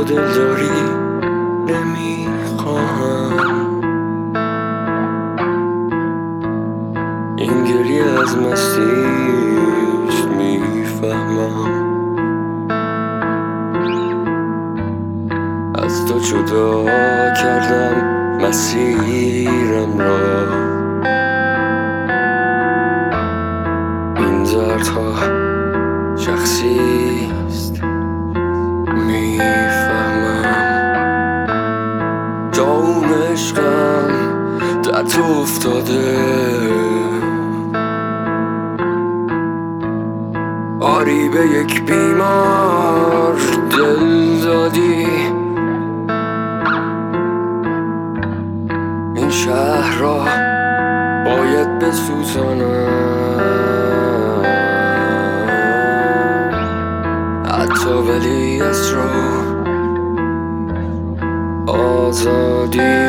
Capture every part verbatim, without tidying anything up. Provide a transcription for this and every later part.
دلداری نمیخواهم. این گریه از مستیست میفهمم. از تو جدا کردم مسیرم را. این دردها شخصیست میفهمم. جا اون عشقم در تو افتاده. آری به یک بیمار دل دادی. این شهر را باید بسوزانم. حتی ولی از رو آزادی.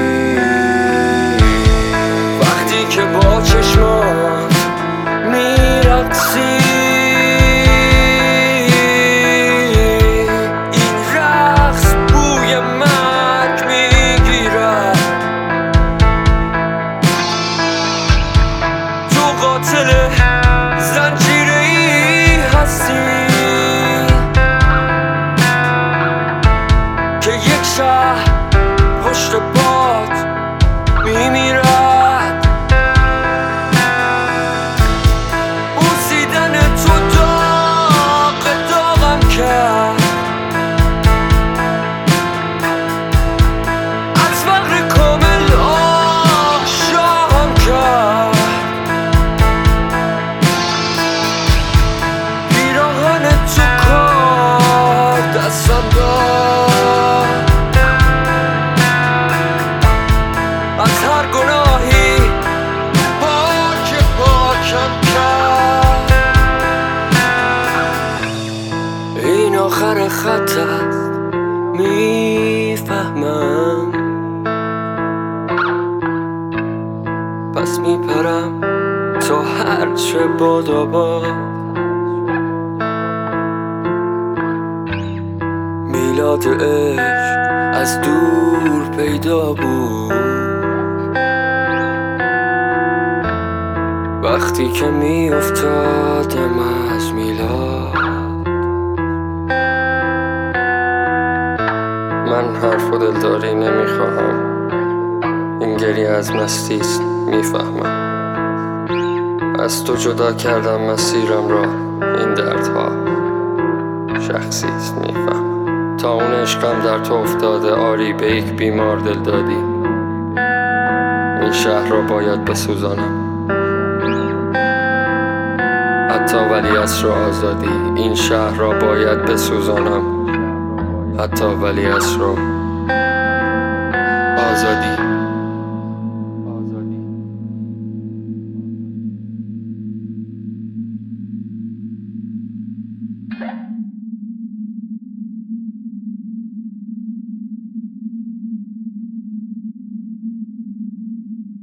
وقتی که با چشمات میرقصی، این رقص بوی مرگ میگیرد. تو قاتل زنجیره‌ای هستی که یک شهر پشت پات میمیرد. بوسیدن تو داغ داغم کرد. از فقر کامل آشاهم کرد. پیراهن تو کار دستم داد. از هر گناهی پاک پاکم کرد. این آخر خط است میفهمم. پس میپرم تا هرچه بادا باد. میلاد عشق از دور پیدا بود. وقتی که می افتادم از میلاد. من حرف و دلداری نمیخواهم. این گریه از مستیست میفهمم. از تو جدا کردم مسیرم را. این دردها شخصیست میفهمم. تا اون عشقم در تو افتاده. آری به یک بیمار دل دادی. این شهر را باید بسوزانم. حتی ولی از رو آزادی. این شهر را باید بسوزانم. حتی ولی از رو